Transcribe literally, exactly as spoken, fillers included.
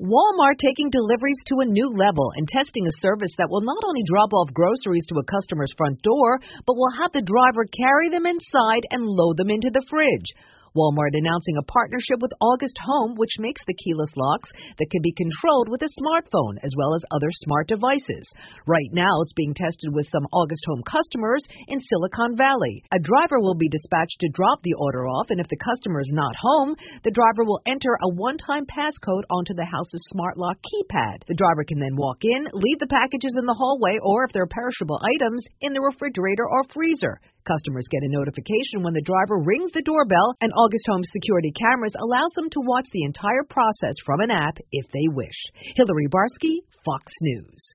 Walmart taking deliveries to a new level and testing a service that will not only drop off groceries to a customer's front door, but will have the driver carry them inside and load them into the fridge. Walmart announcing a partnership with August Home, which makes the keyless locks that can be controlled with a smartphone as well as other smart devices. Right now, it's being tested with some August Home customers in Silicon Valley. A driver will be dispatched to drop the order off, and if the customer is not home, the driver will enter a one-time passcode onto the house's smart lock keypad. The driver can then walk in, leave the packages in the hallway, or if they're perishable items, in the refrigerator or freezer. Customers get a notification when the driver rings the doorbell, and August Home's security cameras allows them to watch the entire process from an app if they wish. Hillary Barsky, Fox News.